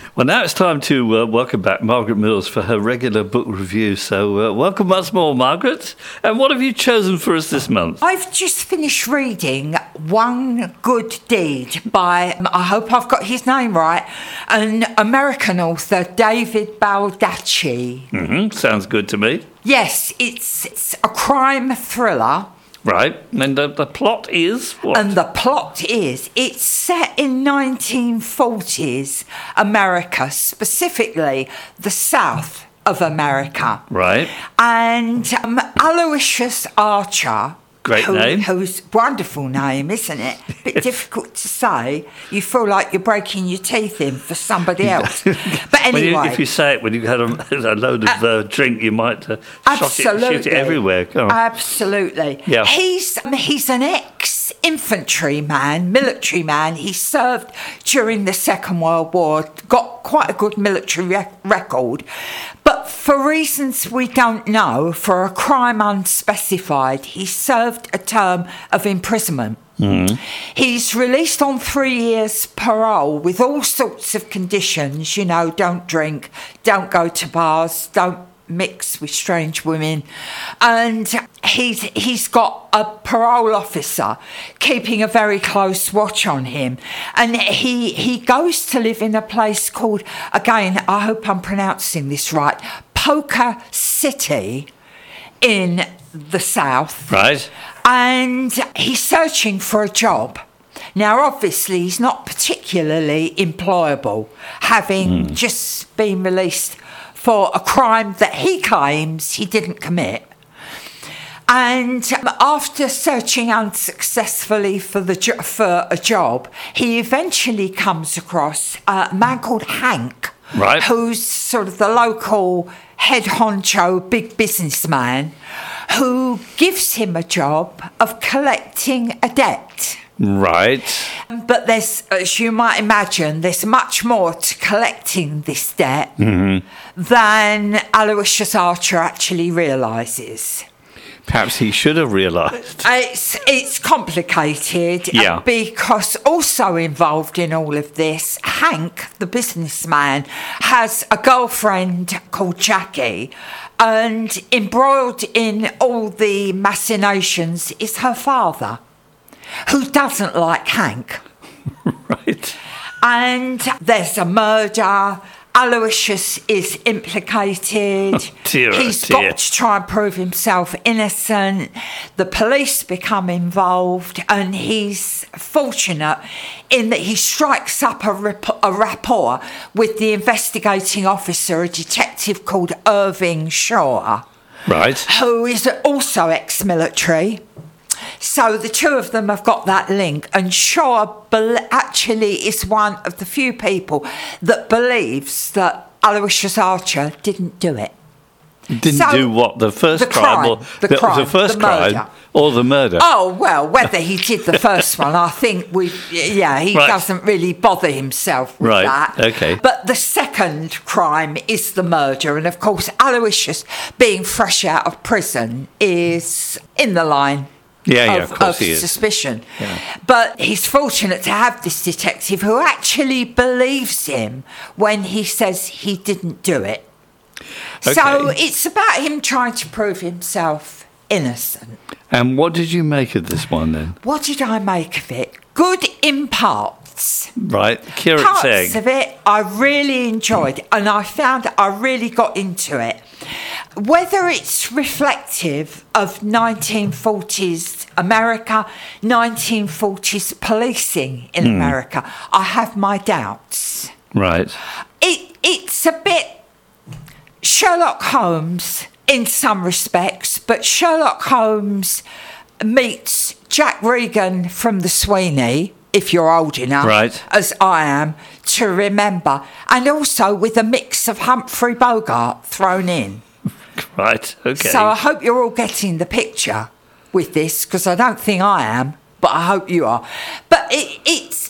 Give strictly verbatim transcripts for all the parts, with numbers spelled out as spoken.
Well, now it's time to uh, welcome back Margaret Mills for her regular book review. So uh, welcome once more, Margaret. And what have you chosen for us this month? I've just finished reading One Good Deed by, I hope I've got his name right, an American author, David Baldacci. Mm-hmm. Sounds good to me. Yes, it's, it's a crime thriller. Right, and the, the plot is what? And the plot is, it's set in nineteen forties America, specifically the South of America. Right. And um, Aloysius Archer... Great who, name. Who's wonderful name, isn't it? A bit difficult to say. You feel like you're breaking your teeth in for somebody else. But anyway, you, if you say it when you had a, a load of uh, drink, you might uh, shot it, shoot it everywhere. Come on. Absolutely. Yeah. He's um, he's an ex-infantry man, military man. He served during the Second World War. Got quite a good military rec- record. But for reasons we don't know, for a crime unspecified, he served a term of imprisonment. Mm. He's released on three years parole with all sorts of conditions, you know, don't drink, don't go to bars, don't mix with strange women. And he's he's got a parole officer keeping a very close watch on him. And he he goes to live in a place called, again, I hope I'm pronouncing this right, Poker City in the South. Right. And he's searching for a job. Now, obviously, he's not particularly employable, having mm. just been released for a crime that he claims he didn't commit. And um, after searching unsuccessfully for the jo- for a job, he eventually comes across a man called Hank, right, who's sort of the local head honcho, big businessman, who gives him a job of collecting a debt. Right. But there's, as you might imagine, there's much more to collecting this debt mm-hmm. than Aloysius Archer actually realises. Perhaps he should have realised. It's it's complicated yeah. because also involved in all of this, Hank, the businessman, has a girlfriend called Jackie, and embroiled in all the machinations is her father, who doesn't like Hank. Right. And there's a murder. Aloysius is implicated. Oh, dear, He's oh, dear. got to try and prove himself innocent. The police become involved, and he's fortunate in that he strikes up a, rap- a rapport with the investigating officer, a detective called Irving Shaw. Right. Who is also ex-military. So the two of them have got that link, and Shaw be- actually is one of the few people that believes that Aloysius Archer didn't do it. Didn't so, do what? The first the crime? crime Or the, the, crime, the first the crime murder. Or the murder? Oh, well, whether he did the first one, I think we, yeah, he right. doesn't really bother himself with right. that. Okay. But the second crime is the murder, and of course, Aloysius, being fresh out of prison, is in the line. Yeah, yeah, of, of course of he is. suspicion. Yeah. But he's fortunate to have this detective who actually believes him when he says he didn't do it. Okay. So it's about him trying to prove himself innocent. And what did you make of this one then? What did I make of it? Good in parts. Right, curate's Parts egg. of it I really enjoyed, and I found I really got into it. Whether it's reflective of nineteen forties America, nineteen forties policing in mm. America, I have my doubts. Right. It It's a bit Sherlock Holmes in some respects, but Sherlock Holmes meets Jack Regan from the Sweeney, if you're old enough, right. as I am, to remember, and also with a mix of Humphrey Bogart thrown in. Right, okay. So I hope you're all getting the picture with this, because I don't think I am, but I hope you are. But it, it's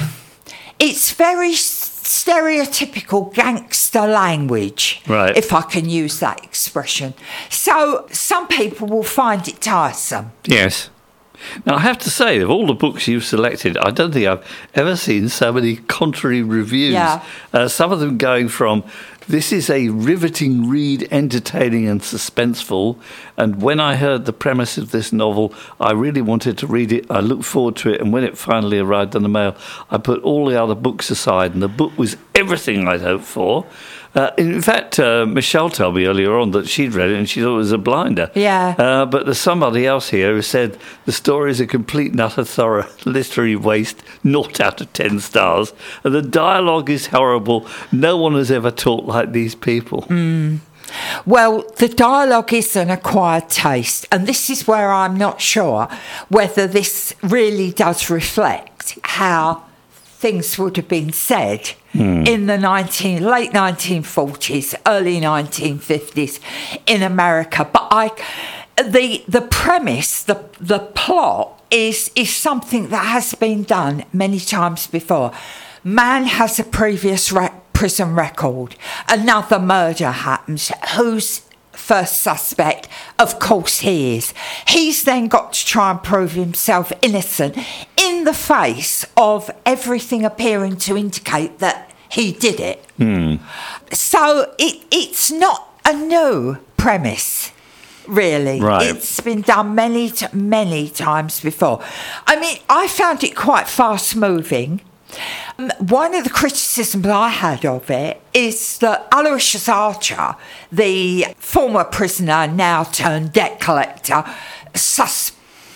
it's very stereotypical gangster language, right, if I can use that expression. So some people will find it tiresome. Yes. Now, I have to say, of all the books you've selected, I don't think I've ever seen so many contrary reviews. Yeah. Uh, some of them going from, this is a riveting read, entertaining and suspenseful, and when I heard the premise of this novel, I really wanted to read it. I looked forward to it, and when it finally arrived in the mail, I put all the other books aside, and the book was everything I'd hoped for. Uh, in fact, uh, Michelle told me earlier on that she'd read it and she thought it was a blinder. Yeah. Uh, but there's somebody else here who said the story is a complete and utter thorough literary waste, naught out of ten stars. And the dialogue is horrible. No one has ever talked like these people. Mm. Well, the dialogue is an acquired taste, and this is where I'm not sure whether this really does reflect how things would have been said mm. in the nineteen, late nineteen forties, early nineteen fifties in America. But I, the the premise, the the plot is is something that has been done many times before. Man has a previous re- prison record. Another murder happens. Who's first suspect? Of course he is. He's then got to try and prove himself innocent in the face of everything appearing to indicate that he did it. Mm. So it, it's not a new premise, really. Right. It's been done many, many times before. I mean, I found it quite fast-moving. Um, one of the criticisms I had of it is that Aloysius Archer, the former prisoner, now turned debt collector, sus-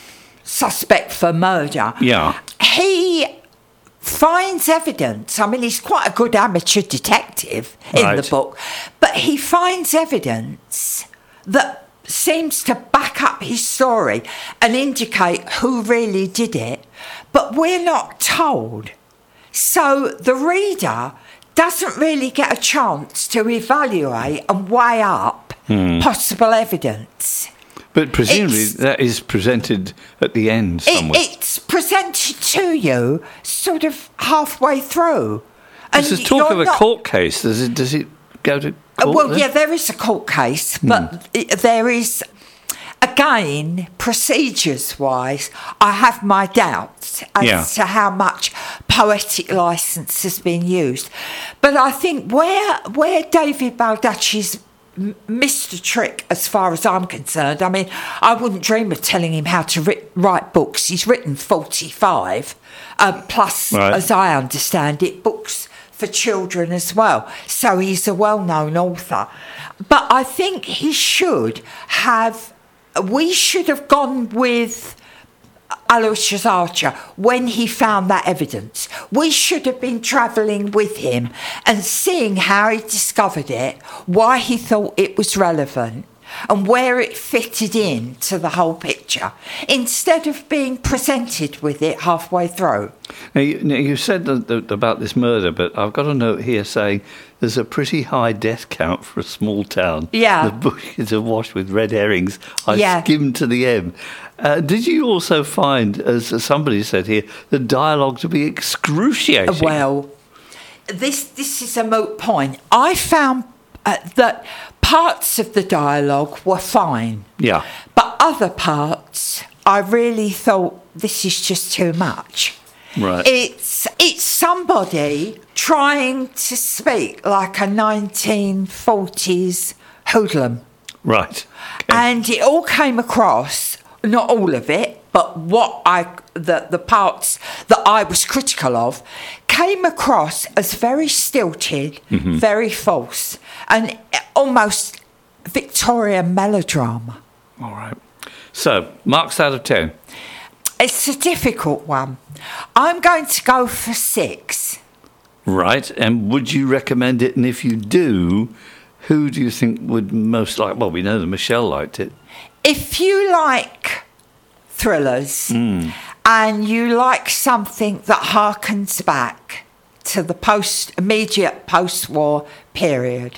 suspect for murder, yeah, he finds evidence. I mean, he's quite a good amateur detective in right. the book, but he finds evidence that seems to back up his story and indicate who really did it, but we're not told. So the reader doesn't really get a chance to evaluate and weigh up hmm. possible evidence. But presumably it's, that is presented at the end somewhere. It, it's presented to you sort of halfway through. And there's talk of a not, court case. Does it, does it go to court? Well, then? yeah, there is a court case, but hmm. it, there is... Again, procedures-wise, I have my doubts as yeah. to how much poetic licence has been used. But I think where where David Baldacci's m- missed a trick, as far as I'm concerned, I mean, I wouldn't dream of telling him how to ri- write books. He's written forty-five, uh, plus, right. as I understand it, books for children as well. So he's a well-known author. But I think he should have... We should have gone with Aloysius Archer when he found that evidence. We should have been travelling with him and seeing how he discovered it, why he thought it was relevant, and where it fitted in to the whole picture, instead of being presented with it halfway through. Now, you, now, you said that, that, about this murder, but I've got a note here saying there's a pretty high death count for a small town. Yeah. The book is awash with red herrings. I yeah. skimmed to the end. Uh, did you also find, as somebody said here, the dialogue to be excruciating? Well, this this is a moot point. I found uh, that parts of the dialogue were fine. Yeah. But other parts, I really thought, this is just too much. Right. It's it's somebody trying to speak like a nineteen forties hoodlum. Right. Okay. And it all came across, not all of it, but what I the the parts that I was critical of came across as very stilted, mm-hmm. very false, and almost Victorian melodrama. All right. So, marks out of ten. It's a difficult one. I'm going to go for six. Right. And would you recommend it? And if you do, who do you think would most like? Well, we know that Michelle liked it. If you like thrillers mm. and you like something that harkens back to the post immediate post-war period,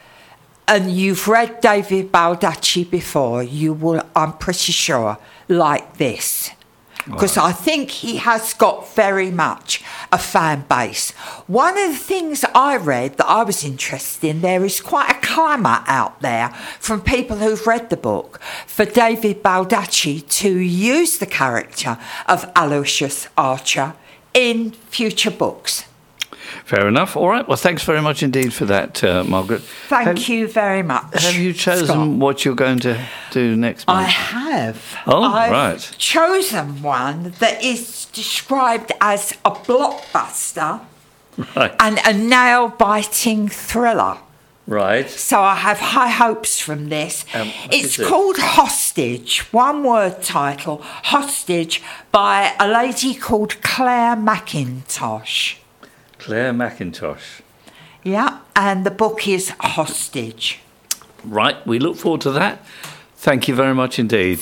and you've read David Baldacci before, you will, I'm pretty sure, like this. because I think he has got very much a fan base. One of the things I read that I was interested in, there is quite a clamour out there from people who've read the book for David Baldacci to use the character of Aloysius Archer in future books. Fair enough. All right. Well, thanks very much indeed for that, uh, Margaret. Thank have, you very much. Have you chosen Scott. what you're going to do next month? I have. Oh, I've right. chosen one that is described as a blockbuster Right. and a nail-biting thriller. Right. So I have high hopes from this. Um, what it's is it? called Hostage, one word title, Hostage, by a lady called Claire Mackintosh. Claire Mackintosh. Yeah, and the book is Hostage. Right. We look forward to that. Thank you very much indeed.